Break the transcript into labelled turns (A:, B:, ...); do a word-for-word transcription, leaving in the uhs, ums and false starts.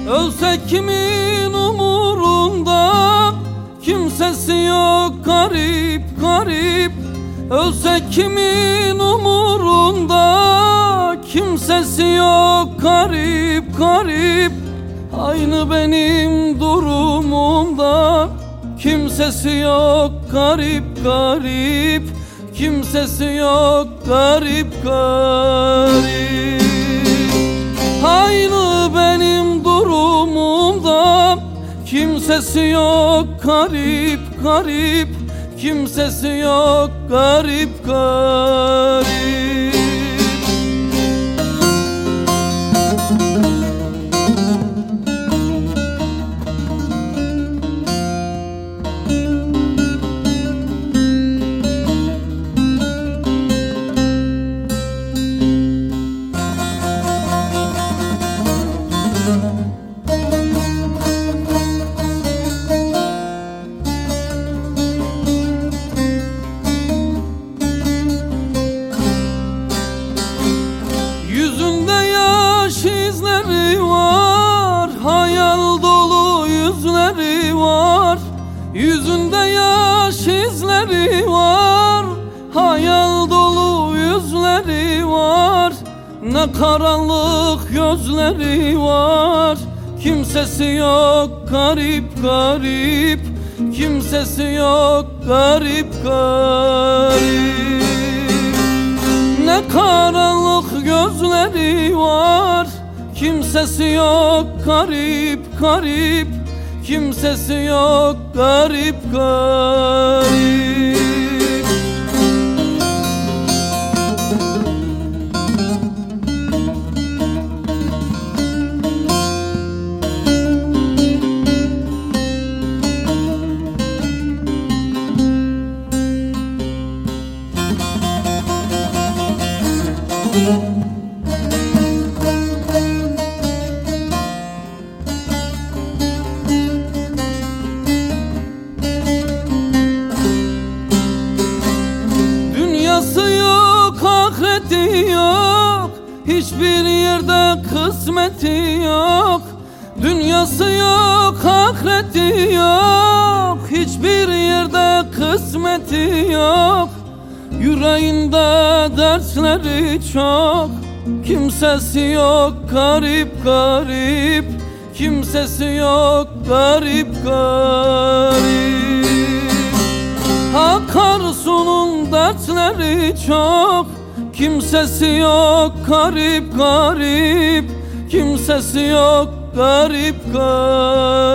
A: Ölsek kimin umurunda, kimsesi yok garip garip. Ölsek kimin umurunda, kimsesi yok garip garip. Aynı benim durumumda, kimsesi yok garip garip. Kimsesi yok garip garip. Aynı benim durumumda, kimsesi yok garip garip. Kimsesi yok garip garip. Yüzünde yaş izleri var, hayal dolu yüzleri var. Yüzünde yaş izleri var, hayal dolu yüzleri var. Ne karanlık gözleri var. Kimsesi yok garip garip. Kimsesi yok garip garip. Ne karanlık gözleri var. Kimsesi yok garip garip. Kimsesi yok garip garip. Dünyası yok, ahireti yok, hiçbir yerde kısmeti yok. Dünyası yok, ahireti yok, hiçbir yerde kısmeti yok. Yüreğinde dertleri çok, kimsesi yok garip garip. Kimsesi yok garip garip. Akarsu'nun dertleri çok, kimsesi yok garip garip. Kimsesi yok garip garip.